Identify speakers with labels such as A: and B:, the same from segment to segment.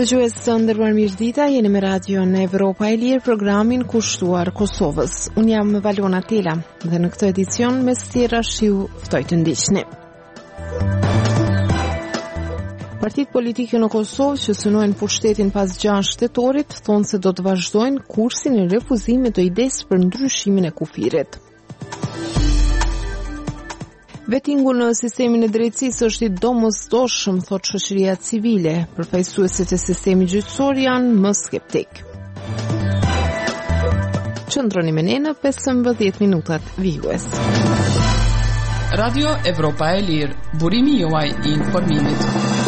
A: Dëgjues të nderuar, mirëdita, jeni me Radio në Evropa e Lirë, programin kushtuar Kosovës. Unë jam Valona Tela dhe në këtë edicion mes tjera shiu ftoj të ndiqni. Partitë politike në Kosovë që synojnë pushtetin pas 6 shtetorit thonë se do të vazhdojnë kursin e refuzimit të idesë për ndryshimin e kufirit. Vetingu në sistemin e drejtësisë është i domosdoshëm, thot shoqëria civile. Përfaqësuesit e sistemit gjyqësor janë më skeptik. Qëndroni me ne në 15 minutat vijues.
B: Radio Evropa e Lirë, burimi juaj i informimit.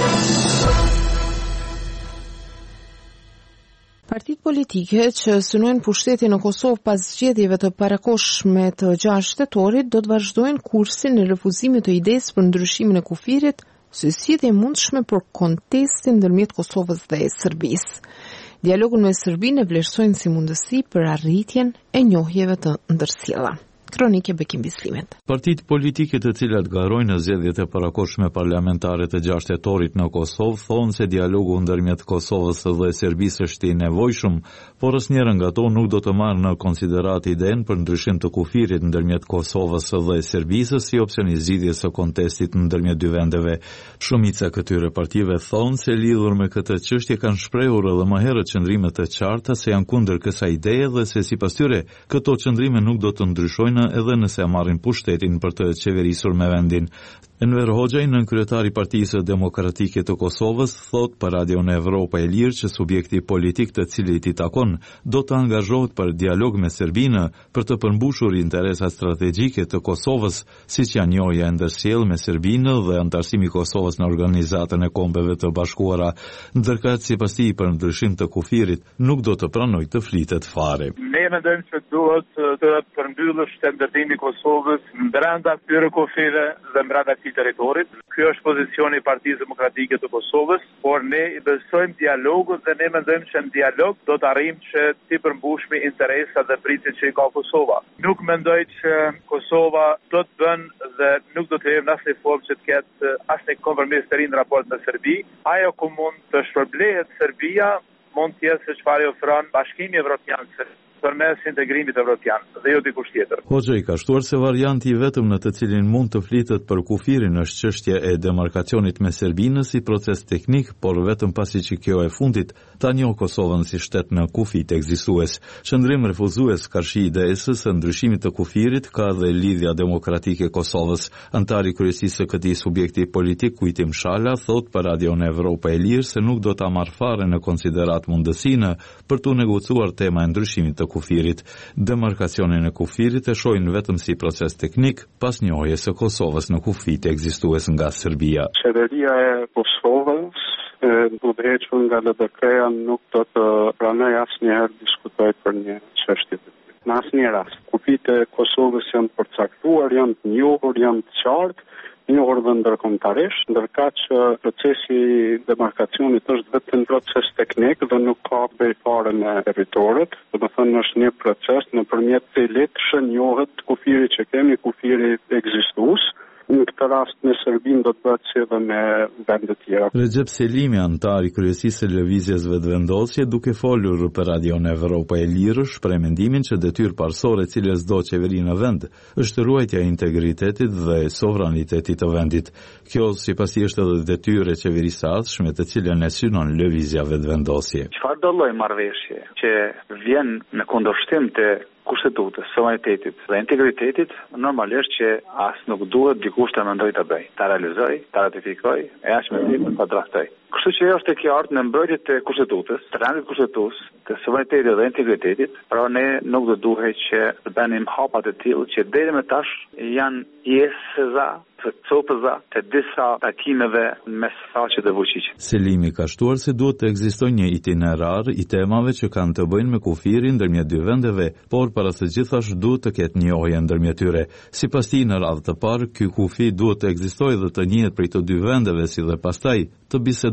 A: Partitë politike që synojnë pushtetin në Kosovë pas zgjedhjeve të parakohshme të 6 shtetorit do të vazhdojnë kursin e refuzimit të idesë për ndryshimin e kufirit si zgjedhje e mundshme për kontestin ndërmjet Kosovës dhe Serbisë. Dialogun me Serbinë e vlerësojnë si mundësi për arritjen e njohjeve të ndërsjella. Kronike Bekim Bislimet.
C: Partitë politike të cilat garojnë në zgjedhjet e parakohshme parlamentare të 6 shtetorit në Kosovë thonë se dialogu ndërmjet Kosovës dhe Serbisë është i nevojshëm, por asnjëra nga ato nuk do të marrë në konsiderat idenë për ndryshim të kufirit ndërmjet Kosovës dhe Serbisë si opsion i zgjidhjes së kontestit ndërmjet dy vendeve. Shumica këtyre partive thonë se lidhur me këtë çështje kanë shprehur edhe më herët qëndrime të qarta se janë kundër kësaj ideje dhe se sipas tyre këto qëndrime nuk do të ndryshojnë edhe nëse marrin pushtetin për të qeverisur me vendin. Enver Hoxha, nënkryetari i Partisë Demokratike të Kosovës, thot për Radio në Evropa e Lirë që subjekti politik të cilit i takon do të angazhohet për dialog me Serbinë për të përmbushur interesat strategjike të Kosovës, siç janë njohja e ndërsjellë me Serbinë dhe antarësimi i Kosovës në Organizatën e Kombeve të Bashkuara, ndërkëtë sipas tij për ndryshim të kufirit nuk do të pranojë të flitet fare.
D: Ne mendojmë se duhet të përmbyllësh shëndetimi i Kosovës brenda këtyre kufire dhe brenda këtij territorit. Ky është pozicioni i Partisë Demokratike të Kosovës, por ne i besojmë dialogut dhe ne mendojmë që në dialog do të arrijmë që të përmbushmi interesat dhe pritjet që i ka Kosova. Nuk mendoj që Kosova do të bën dhe nuk do të jemi në asnjë formë që të ketë asnjë kompromis të ri në raport me Serbi. Ajo ku mund të shpërblehet Serbia mund të jetë se çfarë ofron Bashkimi Evropian përmes integrimit evropian dhe jo dikush tjetër.
C: Hoxha i ka shtuar se varianti i vetëm në të cilin mund të flitet për kufirin është çështja e demarkacionit me Serbinë si proces teknik, por vetëm pasi që kjo e fundit ta njohë Kosovën si shtet në kufit ekzistues. Qëndrim refuzues karshi idesë së ndryshimit të kufirit ka dhe Lidhja Demokratike e Kosovës. Antari kryesisë së këtij subjekti politik Kujtim Shala thot për Radio në Evropa e Lirë se nuk do ta marrë fare në konsiderat mundësinë për të negociuar tema e ndryshimit të kufirit. Demarkacionin e kufirit e shohin vetëm si proces teknik pas njohjes së Kosovës në kufit ekzistues nga Serbia.
E: Qeveria e Kosovës udhëhequr nga LDK-ja nuk do të pranoj asnjëherë diskutoj për një çështje. Në asnjë rast. Kufit e Kosovës janë përcaktuar, janë të njohur, janë të qartë, njohur dhe ndërkombëtarisht, ndërkaq që procesi i demarkacionit është vetëm proces teknik dhe nuk ka bëj fare me territoret, domethënë është një proces nëpërmjet të cilit shënjohet kufiri që kemi, kufiri ekzistues. Në këtë rast me Serbinë do të bëhet si edhe me vende tjera.
C: Recep Selimi, antar i kryesisë së lëvizjes vetëvendosje, duke folur për Radio në Evropa e Lirë, shpreh mendimin që detyrë parsorë e cilës do qeveri në vend është ruajtja e integritetit dhe sovranitetit të vendit. Kjo sipas tij është edhe detyrë e qeverisë së ardhshme të cilën e synon lëvizja vetëvendosje.
F: Çfarë do lloj marrëveshje që vjen në kundërshtim të kushtetutës, sovranitetit dhe integritetit, normalisht që as nuk duhet dikush të mendoj të bëj, ta realizoj, ta ratifikoj, e aq më tepër ta draftoj. Kështu që është e qartë në mbrojtje të kushtetutës, të rendit kushtetues, të sovranitetit dhe integritetit, pra ne nuk do duhet që të bënim hapat e tillë që deri më tash janë pjesëza të copëza të disa takimeve mes Saqit dhe Vučićit.
C: Selimi ka shtuar se duhet të ekzistojë një itinerar i temave që kanë të bëjnë me kufirin ndërmjet dy vendeve, por para së gjithash duhet të ketë njohje ndërmjet tyre. Sipas tij, në radhë të parë, ky kufi duhet të ekzistojë dhe të njihet prej të dy vendeve, si dhe pastaj të bisedojë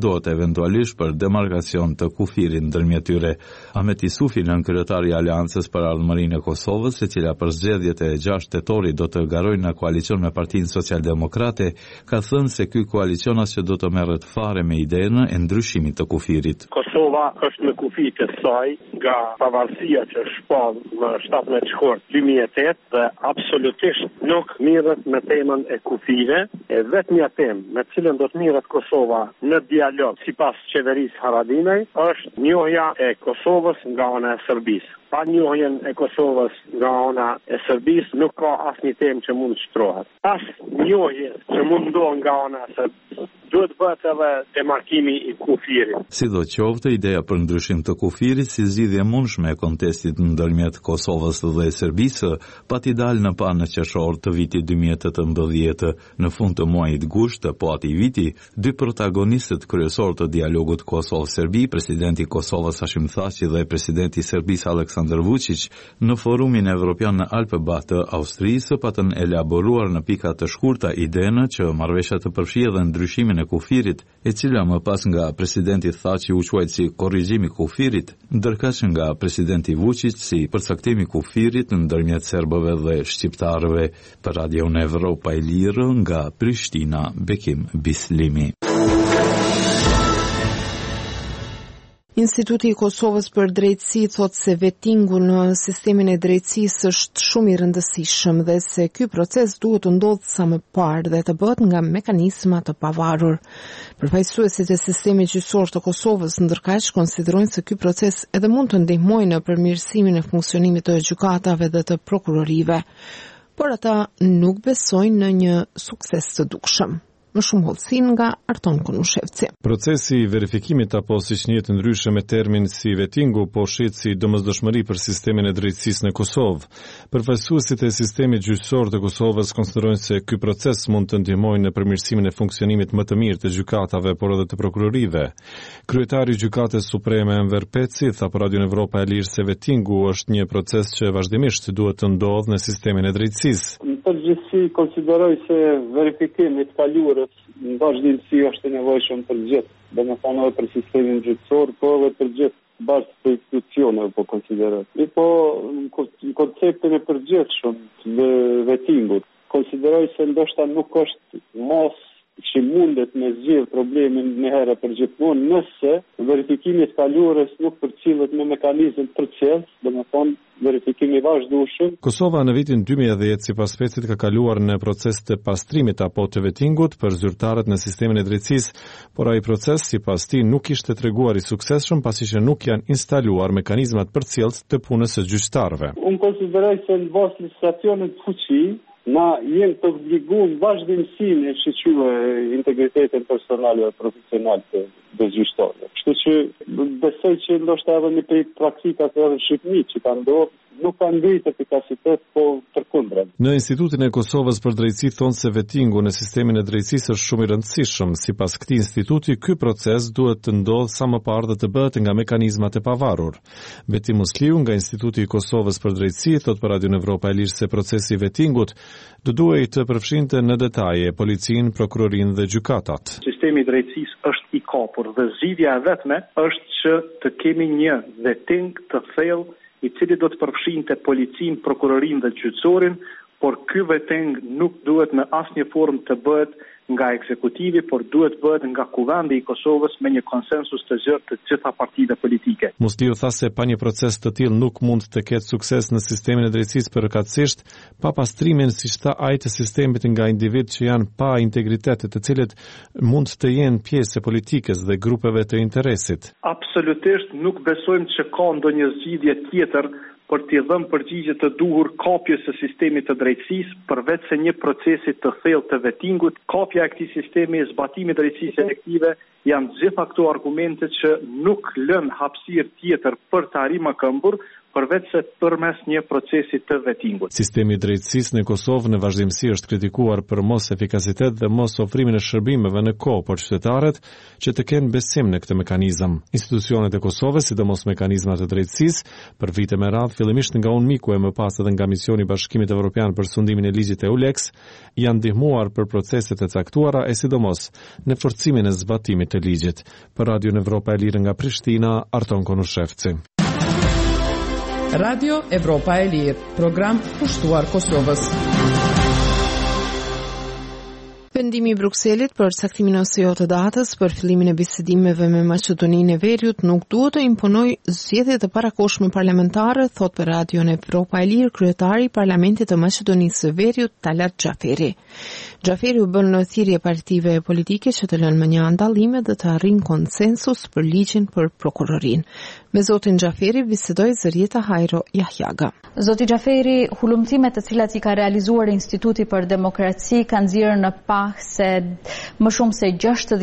C: diskutohet eventualisht për demarkacion të kufirit ndërmjet tyre. Ahmet Isufi, nënkryetari i Aleancës për Ardhmërinë e Kosovës, e cila për zgjedhjet e 6 tetorit do të garojnë në koalicion me Partinë Socialdemokrate, ka thënë se ky koalicion as që do të merret fare me idenë e ndryshimit të kufirit.
G: Kosova është në kufit e saj nga pavarësia që shpall në 17 shkurt 2008 dhe absolutisht nuk mirret me temën e kufive. E vetmja temë me cilën do të mirret Kosova në dialog sipas qeverisë Haradinaj është njohja e Kosovës nga ana e Serbisë. Pa njohjen e Kosovës nga ana e Serbisë nuk ka asnjë temë që mund të shtrohet. As njohje që mund ndohet nga ana e Serbisë. Duhet bëhet edhe demarkimi i kufirit.
C: Sidoqoftë, ideja për ndryshim të kufirit si zgjidhje mundshme e kontestit ndërmjet Kosovës dhe Serbisë pati dalë në panë qershor të vitit 2018. Në fund të muajit gusht të po atij viti, dy protagonistët kryesor të dialogut Kosovë-Serbi, presidenti i Kosovës Hashim Thaçi dhe presidenti i Serbisë Aleksandar Vučić, në forumin evropian në Alpebah të Austrisë, patën elaboruar në pika të shkurta idenë që marrëveshja të përfshijë edhe ndryshimin e kufirit, e cila më pas nga presidenti Thaçi u quajt si korrigjimi i kufirit, ndërkaq nga presidenti Vučić si përcaktimi i kufirit ndërmjet serbëve dhe shqiptarëve. Për Radio Evropa e Lirë nga Prishtina, Bekim Bislimi.
A: Instituti i Kosovës për drejtësi thot se vetingu në sistemin e drejtësisë është shumë i rëndësishëm dhe se ky proces duhet të ndodhë sa më parë dhe të bëhet nga mekanizma të pavarur. Përfaqësuesit e sistemit gjyqësor të Kosovës ndërkaq konsiderojnë se ky proces edhe mund të ndihmojë në përmirësimin e funksionimit të gjykatave dhe të prokurorive, por ata nuk besojnë në një sukses të dukshëm. Më shumë hollësin nga Arton Konushevci.
H: Procesi i verifikimit apo siç njihet ndryshe me termin si vetingu po shihet si domosdoshmëri për sistemin e drejtësisë në Kosovë. Përfaqësuesit e sistemit gjyqësor të Kosovës konsiderojnë se ky proces mund të ndihmojë në përmirësimin e funksionimit më të mirë të gjykatave por edhe të prokurorive. Kryetari i Gjykatës Supreme Enver Peci tha për Radio Evropa e Lirë se vetingu është një proces që vazhdimisht duhet të ndodhë në sistemin e drejtësisë.
E: Përgjithësi konsideroj se verifikimi i kaluarës në vazhdimsi është i nevojshëm për gjithë, domethënë edhe për sistemin gjyqësor, po edhe për gjithë bazë të institucioneve po konsideroj. Po në konceptin e përgjithshëm të vetingut, konsideroj se ndoshta nuk është mos që mundet me zgjidh problemin një herë për gjithmonë nëse verifikimi i kaluarës nuk përcillet me mekanizëm përcjellës, domethënë verifikimi vazhdueshëm.
H: Kosova në vitin 2010 sipas Pecit ka kaluar në proces të pastrimit apo të vetingut për zyrtarët në sistemin e drejtësisë, por ai proces sipas tij nuk ishte treguar i suksesshëm pasi që nuk janë instaluar mekanizmat përcjellës të punës së gjyqtarëve.
E: Unë konsideroj se në bazë legislacionit fuqi na jenë të obliguar vazhdimsinë e shqyrë integritetin personal dhe profesional të gjyqtarëve. Kështu që besoj që ndoshta edhe një prej praktikave të Shqipërisë që kanë ndodhur nuk kanë ngritur efikasitet, po përkundër.
H: Në Institutin e Kosovës për drejtësi thonë se vetingu në sistemin e drejtësisë është shumë i rëndësishëm. Sipas këtij instituti, ky proces duhet të ndodhë sa më parë dhe të bëhet nga mekanizmat e pavarur. Beti Musliu nga Instituti i Kosovës për drejtësi thot për Radio Evropa e Lirë se procesi i vetingut do duhej të përfshinte në detaje policinë, prokurorinë dhe gjykatat.
G: Sistemi i drejtësisë është i kapur dhe zgjidhja e vetme është që të kemi një veting të thellë i cili do të përfshinte policinë, prokurorinë dhe gjyqësorin, por ky veting nuk duhet në asnjë formë të bëhet nga ekzekutivi, por duhet bëhet nga Kuvendi i Kosovës me një konsensus të gjerë të gjitha partitë politike.
H: Musliu tha se pa një proces të tillë nuk mund të ketë sukses në sistemin e drejtësisë përkatësisht, pa pastrimin siç tha ai të sistemit nga individ që janë pa integritet, të cilët mund të jenë pjesë e politikës dhe grupeve të interesit.
G: Absolutisht nuk besojmë që ka ndonjë zgjidhje tjetër për t'i dhënë përgjigje të duhur kapjes së sistemit të drejtësisë, përveç se një procesi të thellë të vetingut, kapja e këtij sistemi, zbatimi i drejtësisë efektive, janë gjitha këto argumente që nuk lën hapësirë tjetër për të arritur më këmbur, përveç se përmes një procesi të vettingut.
H: Sistemi i drejtësisë në Kosovë në vazhdimsi është kritikuar për mos efikasitet dhe mos ofrimin e shërbimeve në kohë për qytetarët që të kenë besim në këtë mekanizëm. Institucionet e Kosovës, sidomos mekanizmat e drejtësisë, për vite me radhë, fillimisht nga UNMIKU e më pas edhe nga Misioni i Bashkimit Evropian për sundimin e ligjit EULEX, janë ndihmuar për proceset e caktuara e sidomos në forcimin e zbatimit të ligjit. Për Radio Evropa e Lirë nga Prishtina, Arton Konushevci.
B: Radio Evropa e Lirë, program pushtuar Kosovës.
A: Vendimi i Brukselit për caktimin ose jo të datës për fillimin e bisedimeve me Maqedoninë e Veriut nuk duhet të imponojë zgjedhjet e parakohshme parlamentare, thot për Radion Evropa e Lirë kryetari i Parlamentit të Maqedonisë së Veriut, Talat Xhaferi. Xhaferi u bën në thirrje partive politike që të lënë më një ndallime dhe të arrijnë konsensus për ligjin për prokurorin. Me zotin Xhaferi bisedoi Zërieta Hajro Jahjaga.
I: Zoti Xhaferi, hulumtimet të cilat i ka realizuar Instituti për Demokraci kanë nxjerrë në pah se më shumë se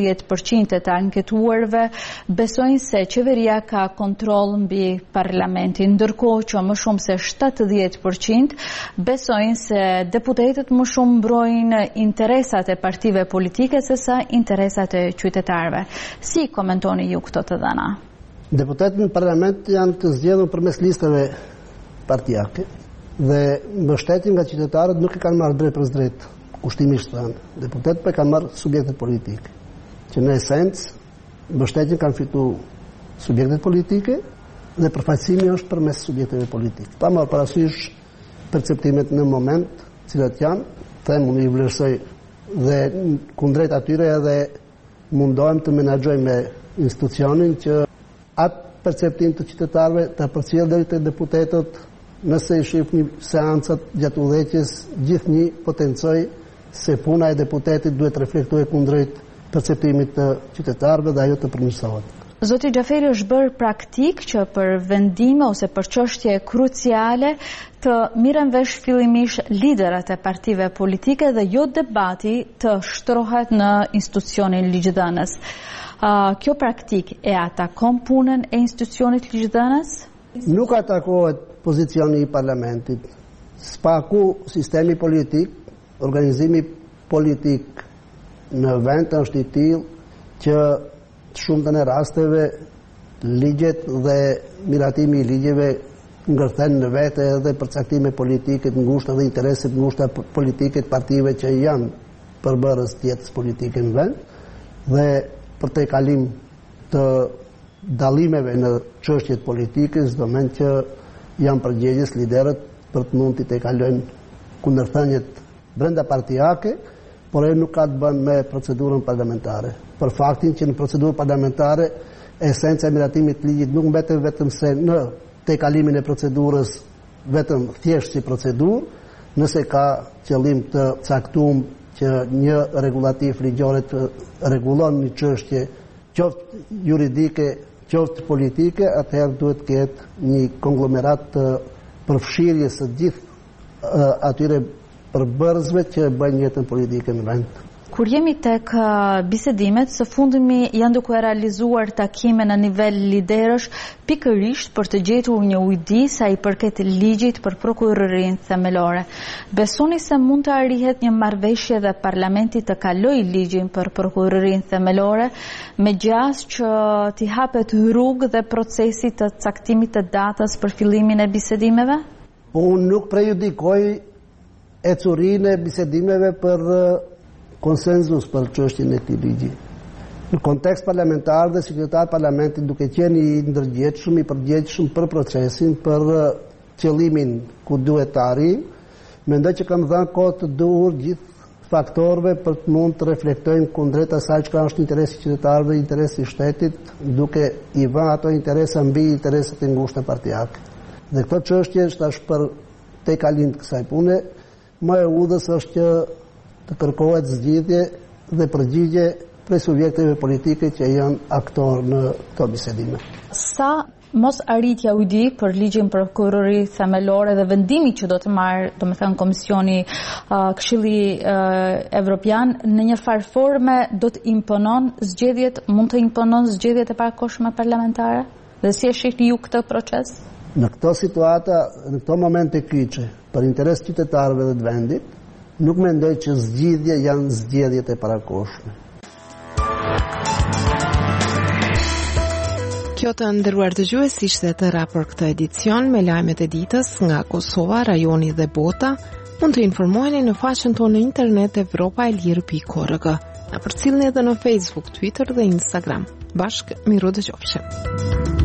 I: 60% të anketuarve besojnë se qeveria ka kontroll mbi parlamentin, ndërkohë që më shumë se 70% besojnë se deputetët më shumë mbrojnë interesat e partive politike se sa interesat e qytetarëve. Si komentoni ju këto të dhëna?
J: Deputetët në parlament janë të zgjedhur përmes listave partijake dhe mbështetjen nga qytetarët nuk e kanë marrë drejt për drejt, kushtimisht thënë. Deputetët kanë marrë subjektet politike, që në esencë mbështetjen kanë fituar subjektet politike dhe përfaqësimi është përmes subjekteve politike. Pa marrë parasysh perceptimet në moment, cilat janë, them unë i vlerësoj dhe kundrejt atyre edhe mundohem të menaxhoj me institucionin që atë perceptim të qytetarëve të përcjell deri te deputetët, nëse i shihni seancat gjatë udhëheqjes, gjithnjë potencoj se puna e deputetit duhet reflektojë kundrejt perceptimit të qytetarëve dhe ajo të përmirësohet.
I: Zoti Xhaferi, është bërë praktik që për vendime ose për çështje kruciale të mirën vesh fillimisht liderat e partive politike dhe jo debati të shtrohet në institucionin ligjidhënës. Kjo praktik e atakon punën e institucionit ligjidhënës?
J: Nuk atakohet pozicioni i parlamentit. Spaku sistemi politik, organizimi politik në vend është i tillë që shumtën e rasteve ligjet dhe miratimi i ligjeve ngërthen në vete edhe përcaktime politike të ngushta dhe interese të ngushta politike të partive që janë përbërës të jetës politike në vend dhe për të kalim të dallimeve në çështjet politike, sidomos që janë përgjegjës liderët për të mund të kalojnë kundërthënjet brenda partijake, por e nuk ka të bënë me procedurën parlamentare. Për faktin që në procedurë parlamentare esenca e miratimit të ligjit nuk mbetet vetëm se në tejkalimin e procedurës vetëm thjesht si procedurë, nëse ka qëllim të caktuar që një regulativ ligjore të rregullon një çështje qoftë juridike, qoftë politike, atëherë duhet të ketë një konglomerat të përfshirjes së gjithë atyre përbërësve që bëjnë jetën politike në vend.
I: Kur jemi tek bisedimet, së fundmi janë duke realizuar takime në nivel liderësh pikërisht për të gjetur një ujdi sa i përket ligjit për prokurorinë themelore. Besoni se mund të arrihet një marrëveshje dhe parlamenti të kalojë ligjin për prokurorinë themelore me gjas që t'i hapet rrugë dhe procesi të caktimit të datës për fillimin e bisedimeve?
J: Unë nuk prejudikoj ecurinë e bisedimeve për konsenzus për çështjen e këtij ligji. Në kontekst parlamentar dhe sekretar parlamentit duke qenë i ndërgjegjshëm, i përgjegjshëm për procesin, për qëllimin ku duhet të arrijë, mendoj që kam dhënë kohë të duhur gjithë faktorëve për të mund të reflektojmë kundrejt asaj çka është interesi i qytetarëve, interesi i shtetit, duke i vënë ato interesa mbi interesat e ngushta partijake. Dhe këtë çështje tash për tejkalim të kësaj pune, më e udhës është që të kërkohet zgjidhje dhe përgjigje prej subjekteve politike që janë aktor në këto bisedime.
I: Sa mos arritja ujdi për ligjin për prokurori themelore dhe vendimi që do të marrë, domethënë Komisioni Këshilli Evropian në një farë forme do të imponon zgjedhjet, mund të imponon zgjedhjet e parakohshme parlamentare? Dhe si e shihni ju këtë proces?
J: Në këto situata, në këto momente kyçe, për interes qytetarëve dhe të vendit, nuk mendoj që zgjidhje janë zgjedhjet e parakoshme.
A: Kjo të nderuar dëgjues ishte tëra për këtë edicion me lajmet e ditës nga Kosova, rajoni dhe bota. Mund të informoheni në faqen tonë në internet evropaelirë.org. Na përcjellni edhe në Facebook, Twitter dhe Instagram. Bashkë miru dëgjofshim.